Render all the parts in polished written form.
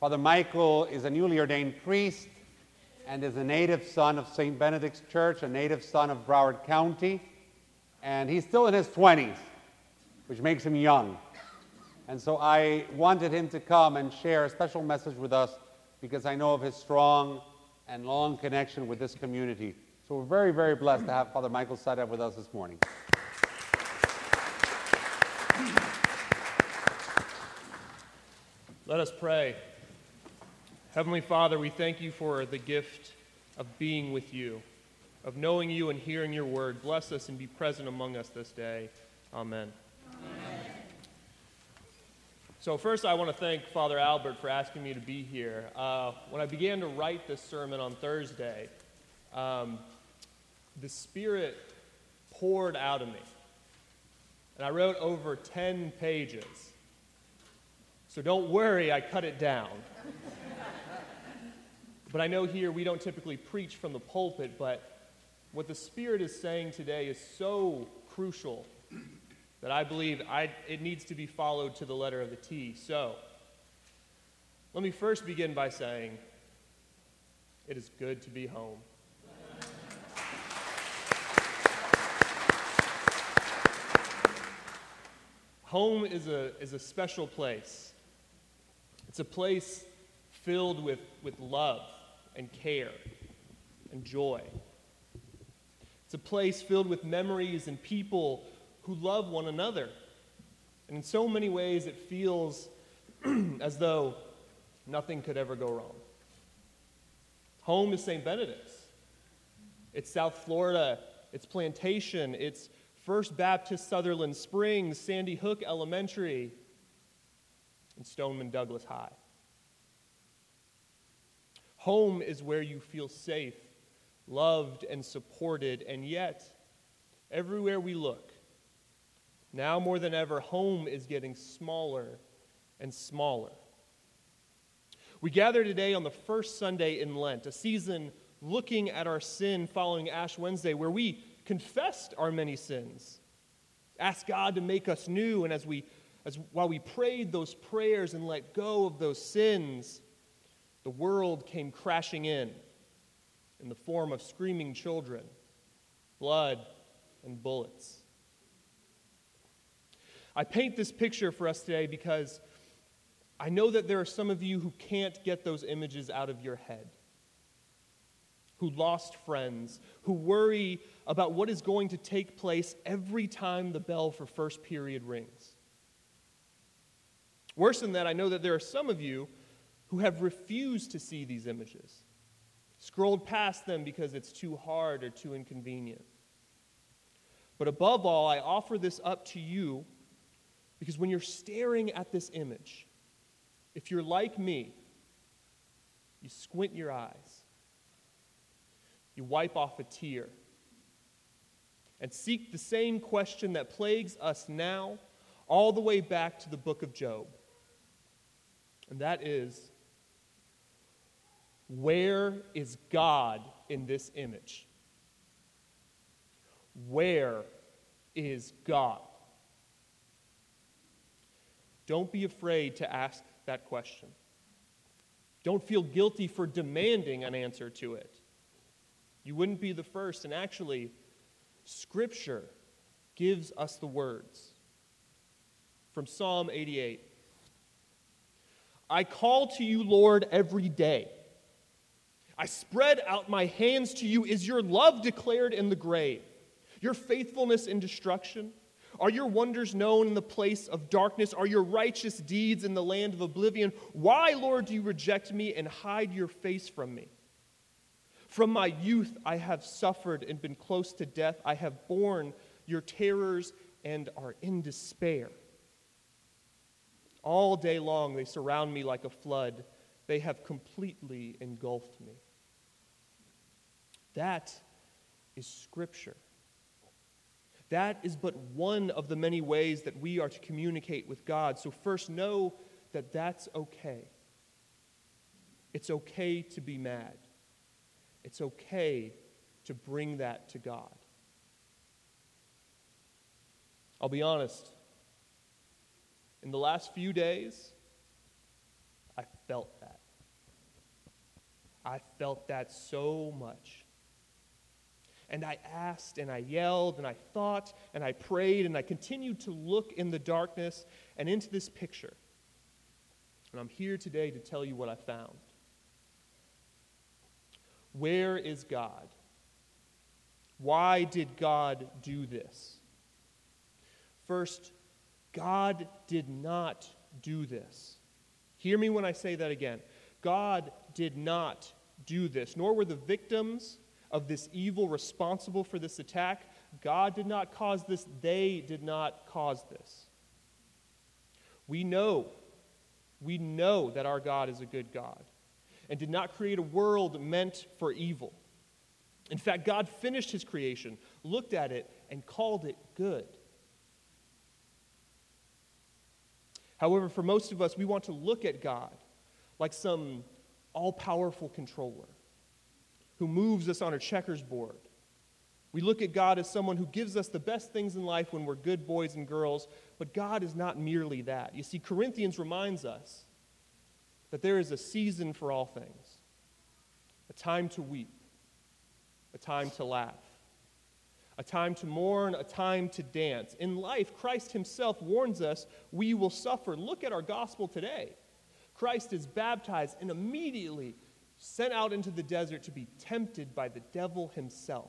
Father Michael is a newly ordained priest and is a native son of St. Benedict's Church, a native son of Broward County, and he's still in his 20s, which makes him young. And so I wanted him to come and share a special message with us because I know of his strong and long connection with this community. So we're very, very blessed to have Father Michael Sada with us this morning. Let us pray. Heavenly Father, we thank you for the gift of being with you, of knowing you and hearing your word. Bless us and be present among us this day. Amen. Amen. So first I want to thank Father Albert for asking me to be here. When I began to write this sermon on Thursday, the Spirit poured out of me. And I wrote over 10 pages. So don't worry, I cut it down. But I know here we don't typically preach from the pulpit, but what the Spirit is saying today is so crucial that I believe it needs to be followed to the letter of the T. So, let me first begin by saying, it is good to be home. Home is a special place. It's a place filled with love and care and joy. It's a place filled with memories and people who love one another. And in so many ways, it feels as though nothing could ever go wrong. Home is St. Benedict's. It's South Florida. It's Plantation. It's First Baptist Sutherland Springs, Sandy Hook Elementary, and Stoneman Douglas High. Home is where you feel safe, loved, and supported, and yet, everywhere we look, now more than ever, home is getting smaller and smaller. We gather today on the first Sunday in Lent, a season looking at our sin following Ash Wednesday, where we confessed our many sins, asked God to make us new, and while we prayed those prayers and let go of those sins, the world came crashing in the form of screaming children, blood, and bullets. I paint this picture for us today because I know that there are some of you who can't get those images out of your head, who lost friends, who worry about what is going to take place every time the bell for first period rings. Worse than that, I know that there are some of you who have refused to see these images, scrolled past them because it's too hard or too inconvenient. But above all, I offer this up to you because when you're staring at this image, if you're like me, you squint your eyes, you wipe off a tear, and seek the same question that plagues us now all the way back to the book of Job. And that is, where is God in this image? Where is God? Don't be afraid to ask that question. Don't feel guilty for demanding an answer to it. You wouldn't be the first, and actually, Scripture gives us the words. From Psalm 88. I call to you, Lord, every day. I spread out my hands to you. Is your love declared in the grave? Your faithfulness in destruction? Are your wonders known in the place of darkness? Are your righteous deeds in the land of oblivion? Why, Lord, do you reject me and hide your face from me? From my youth I have suffered and been close to death. I have borne your terrors and are in despair. All day long they surround me like a flood. They have completely engulfed me. That is Scripture. That is but one of the many ways that we are to communicate with God. So first, know that that's okay. It's okay to be mad. It's okay to bring that to God. I'll be honest. In the last few days, I felt that. I felt that so much. And I asked, and I yelled, and I thought, and I prayed, and I continued to look in the darkness and into this picture. And I'm here today to tell you what I found. Where is God? Why did God do this? First, God did not do this. Hear me when I say that again. God did not do this, nor were the victims of this evil responsible for this attack. God did not cause this. They did not cause this. We know that our God is a good God and did not create a world meant for evil. In fact, God finished his creation, looked at it, and called it good. However, for most of us, we want to look at God like some all-powerful controller who moves us on a checkers board. We look at God as someone who gives us the best things in life when we're good boys and girls, but God is not merely that. You see, Corinthians reminds us that there is a season for all things, a time to weep, a time to laugh, a time to mourn, a time to dance. In life, Christ himself warns us we will suffer. Look at our gospel today. Christ is baptized and immediately sent out into the desert to be tempted by the devil himself.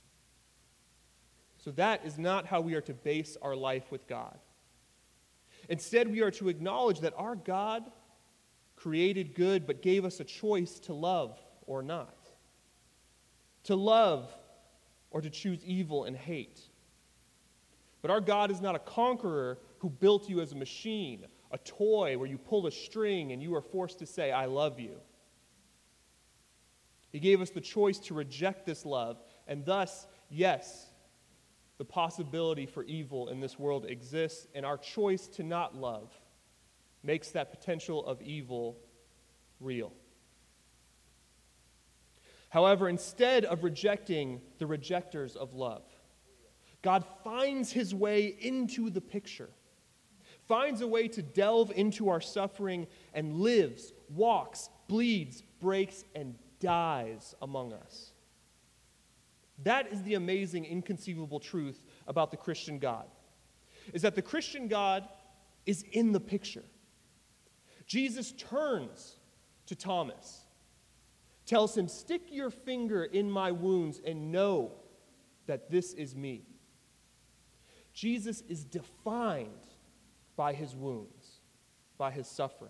So that is not how we are to base our life with God. Instead, we are to acknowledge that our God created good but gave us a choice to love or not. To love or to choose evil and hate. But our God is not a conqueror who built you as a machine, a toy where you pull a string and you are forced to say, I love you. He gave us the choice to reject this love, and thus, yes, the possibility for evil in this world exists, and our choice to not love makes that potential of evil real. However, instead of rejecting the rejectors of love, God finds his way into the picture, finds a way to delve into our suffering and lives, walks, bleeds, breaks, and dies among us. That is the amazing, inconceivable truth about the Christian God, is that the Christian God is in the picture. Jesus turns to Thomas, tells him, stick your finger in my wounds and know that this is me. Jesus is defined by his wounds, by his suffering.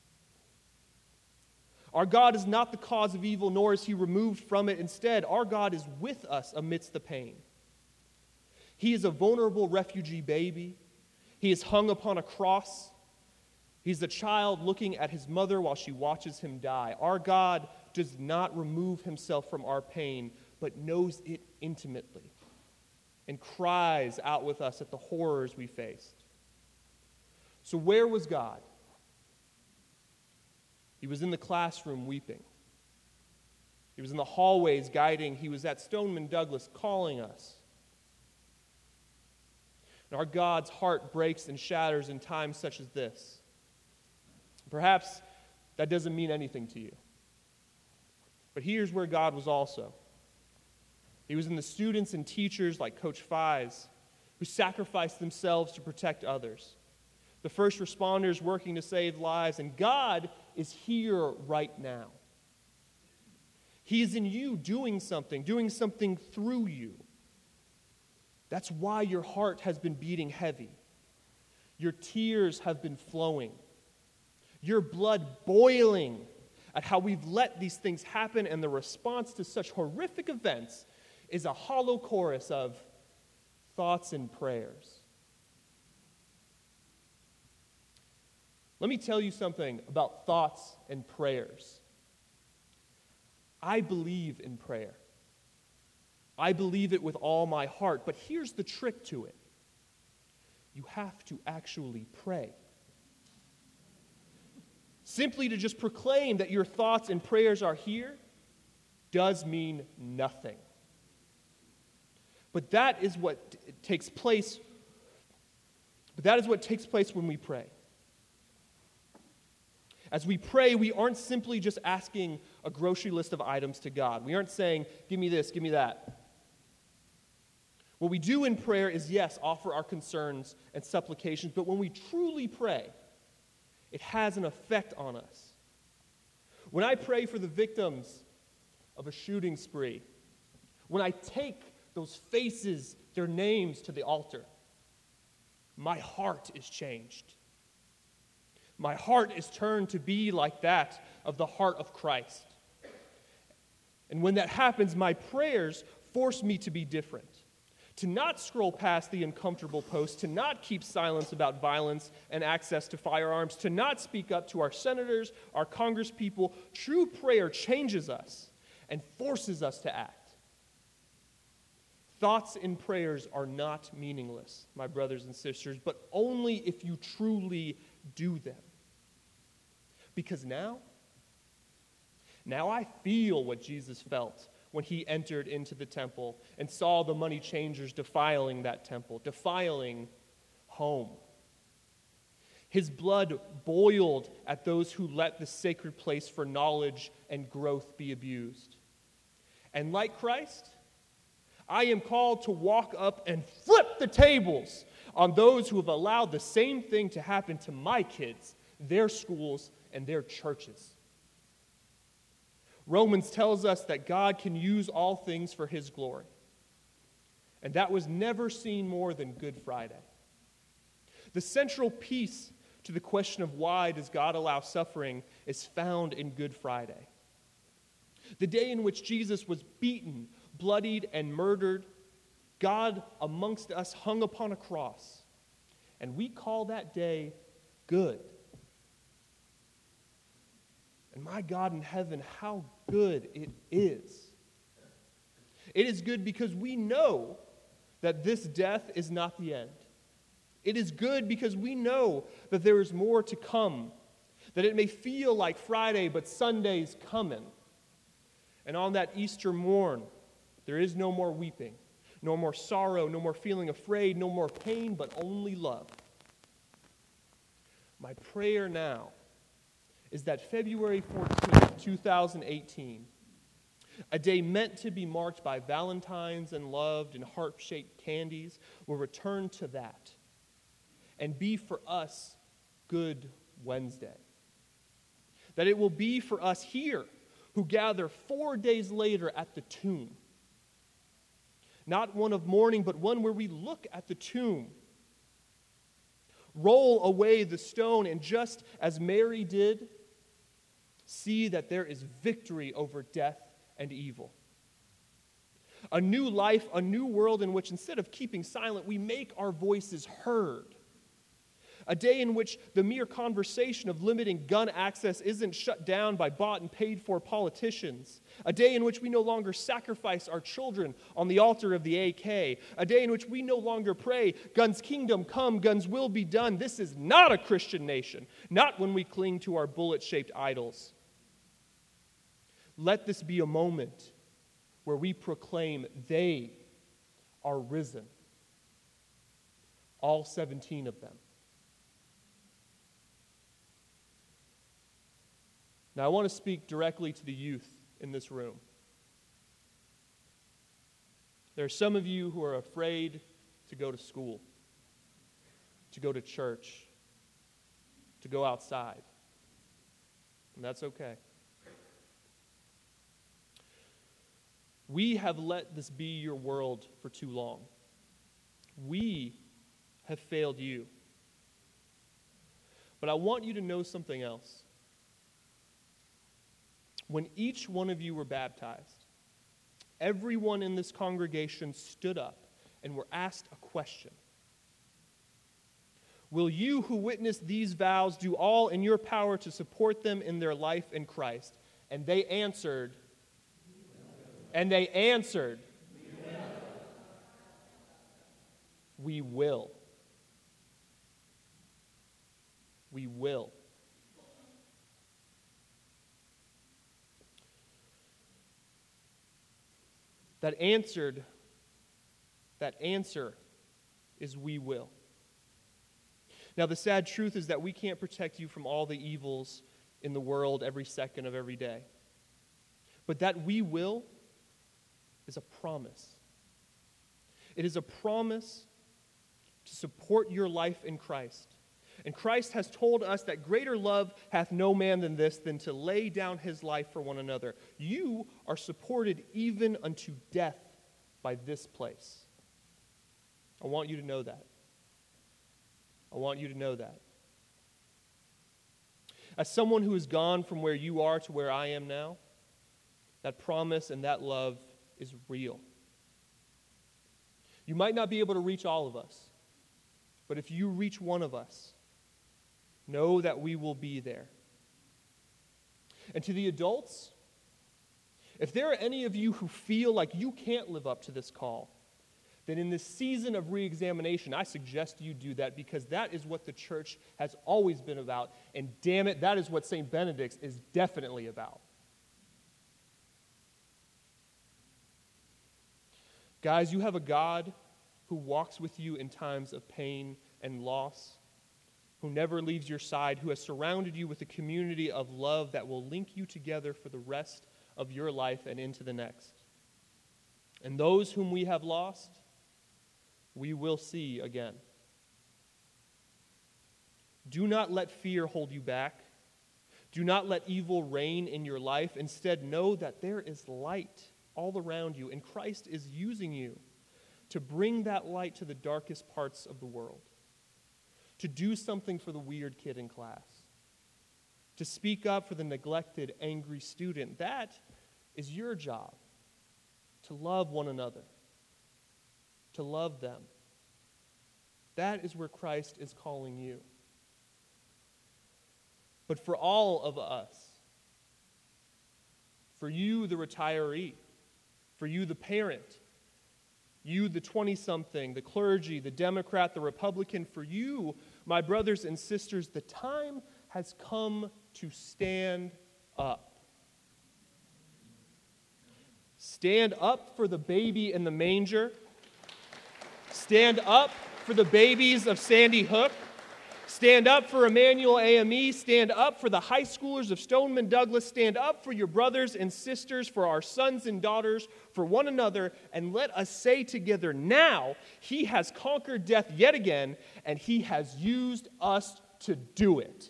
Our God is not the cause of evil, nor is he removed from it. Instead, our God is with us amidst the pain. He is a vulnerable refugee baby. He is hung upon a cross. He's a child looking at his mother while she watches him die. Our God does not remove himself from our pain, but knows it intimately and cries out with us at the horrors we faced. So where was God? He was in the classroom weeping. He was in the hallways guiding. He was at Stoneman Douglas calling us. And our God's heart breaks and shatters in times such as this. Perhaps that doesn't mean anything to you. But here's where God was also. He was in the students and teachers like Coach Fies, who sacrificed themselves to protect others. The first responders working to save lives, and God is here right now. He is in you doing something through you. That's why your heart has been beating heavy. Your tears have been flowing. Your blood boiling at how we've let these things happen, and the response to such horrific events is a hollow chorus of thoughts and prayers. Let me tell you something about thoughts and prayers. I believe in prayer. I believe it with all my heart, but here's the trick to it. You have to actually pray. Simply to just proclaim that your thoughts and prayers are here does mean nothing. But that is what takes place. When we pray. As we pray, we aren't simply just asking a grocery list of items to God. We aren't saying, give me this, give me that. What we do in prayer is, yes, offer our concerns and supplications, but when we truly pray, it has an effect on us. When I pray for the victims of a shooting spree, when I take those faces, their names to the altar, my heart is changed. My heart is turned to be like that of the heart of Christ. And when that happens, my prayers force me to be different, to not scroll past the uncomfortable posts, to not keep silence about violence and access to firearms, to not speak up to our senators, our congresspeople. True prayer changes us and forces us to act. Thoughts and prayers are not meaningless, my brothers and sisters, but only if you truly do them. Because now I feel what Jesus felt when he entered into the temple and saw the money changers defiling that temple, defiling home. His blood boiled at those who let the sacred place for knowledge and growth be abused. And like Christ, I am called to walk up and flip the tables on those who have allowed the same thing to happen to my kids, their schools, and their churches. Romans tells us that God can use all things for his glory. And that was never seen more than Good Friday. The central piece to the question of why does God allow suffering is found in Good Friday. The day in which Jesus was beaten, bloodied, and murdered, God amongst us hung upon a cross. And we call that day good. And my God in heaven, how good it is. It is good because we know that this death is not the end. It is good because we know that there is more to come, that it may feel like Friday, but Sunday's coming. And on that Easter morn, there is no more weeping, no more sorrow, no more feeling afraid, no more pain, but only love. My prayer now is that February 14th, 2018, a day meant to be marked by Valentines and loved and heart-shaped candies, will return to that and be for us Good Wednesday. That it will be for us here who gather 4 days later at the tomb. Not one of mourning, but one where we look at the tomb, roll away the stone, and just as Mary did, see that there is victory over death and evil. A new life, a new world in which instead of keeping silent, we make our voices heard. A day in which the mere conversation of limiting gun access isn't shut down by bought and paid for politicians. A day in which we no longer sacrifice our children on the altar of the AK. A day in which we no longer pray, guns kingdom come, guns will be done. This is not a Christian nation, not when we cling to our bullet-shaped idols. Let this be a moment where we proclaim they are risen. All 17 of them. Now, I want to speak directly to the youth in this room. There are some of you who are afraid to go to school, to go to church, to go outside. And that's okay. We have let this be your world for too long. We have failed you. But I want you to know something else. When each one of you were baptized, everyone in this congregation stood up and were asked a question. Will you who witness these vows do all in your power to support them in their life in Christ? And they answered, we will. We will. That answer is we will. Now, the sad truth is that we can't protect you from all the evils in the world every second of every day. But that we will is a promise. It is a promise to support your life in Christ. And Christ has told us that greater love hath no man than this, than to lay down his life for one another. You are supported even unto death by this place. I want you to know that. I want you to know that. As someone who has gone from where you are to where I am now, that promise and that love is real. You might not be able to reach all of us, but if you reach one of us, know that we will be there. And to the adults, if there are any of you who feel like you can't live up to this call, then in this season of re-examination, I suggest you do that, because that is what the church has always been about, and damn it, that is what St. Benedict's is definitely about. Guys, you have a God who walks with you in times of pain and loss, who never leaves your side, who has surrounded you with a community of love that will link you together for the rest of your life and into the next. And those whom we have lost, we will see again. Do not let fear hold you back. Do not let evil reign in your life. Instead, know that there is light all around you, and Christ is using you to bring that light to the darkest parts of the world, to do something for the weird kid in class, to speak up for the neglected, angry student. That is your job, to love one another, to love them. That is where Christ is calling you. But for all of us, for you, the retiree, for you, the parent, you, the 20-something, the clergy, the Democrat, the Republican, for you, my brothers and sisters, the time has come to stand up. Stand up for the baby in the manger. Stand up for the babies of Sandy Hook. Stand up for Emmanuel AME. Stand up for the high schoolers of Stoneman Douglas. Stand up for your brothers and sisters, for our sons and daughters, for one another, and let us say together, now he has conquered death yet again, and he has used us to do it.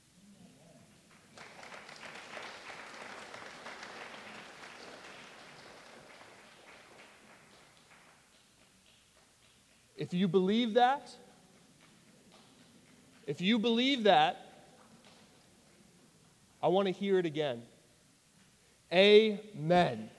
If you believe that, I want to hear it again. Amen.